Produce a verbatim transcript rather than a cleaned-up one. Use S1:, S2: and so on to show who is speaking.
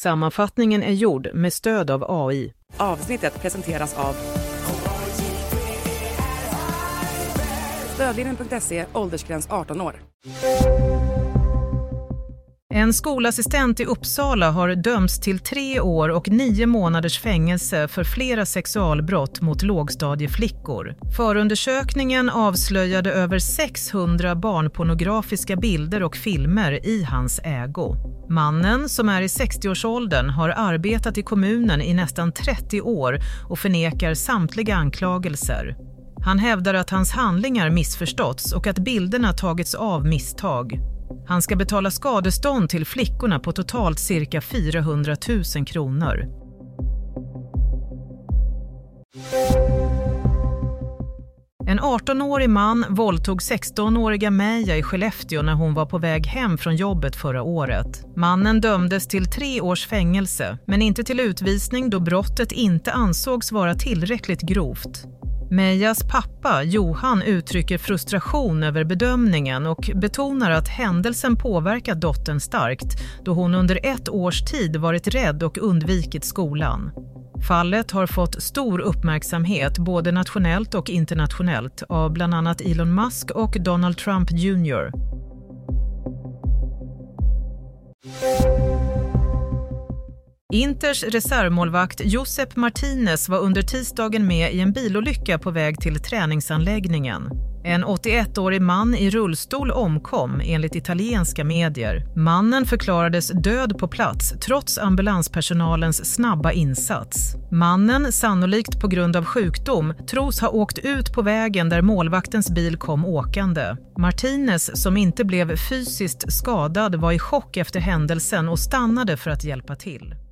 S1: Sammanfattningen är gjord med stöd av A I.
S2: Avsnittet presenteras av Stödlinjen punkt se, åldersgräns arton år.
S1: En skolassistent i Uppsala har dömts till tre år och nio månaders fängelse för flera sexualbrott mot lågstadieflickor. Förundersökningen avslöjade över sexhundra barnpornografiska bilder och filmer i hans ägo. Mannen, som är i sextioårsåldern, har arbetat i kommunen i nästan trettio år och förnekar samtliga anklagelser. Han hävdar att hans handlingar missförståtts och att bilderna tagits av misstag. Han ska betala skadestånd till flickorna på totalt cirka fyrahundratusen kronor. En artonårig man våldtog sextonåriga Meja i Skellefteå när hon var på väg hem från jobbet förra året. Mannen dömdes till tre års fängelse, men inte till utvisning då brottet inte ansågs vara tillräckligt grovt. Mejas pappa, Johan, uttrycker frustration över bedömningen och betonar att händelsen påverkat dottern starkt då hon under ett års tid varit rädd och undvikit skolan. Fallet har fått stor uppmärksamhet både nationellt och internationellt av bland annat Elon Musk och Donald Trump junior Inters reservmålvakt Josep Martinez var under tisdagen med i en bilolycka på väg till träningsanläggningen. En åttioettårig man i rullstol omkom enligt italienska medier. Mannen förklarades död på plats trots ambulanspersonalens snabba insats. Mannen, sannolikt på grund av sjukdom, tros ha åkt ut på vägen där målvaktens bil kom åkande. Martinez, som inte blev fysiskt skadad, var i chock efter händelsen och stannade för att hjälpa till.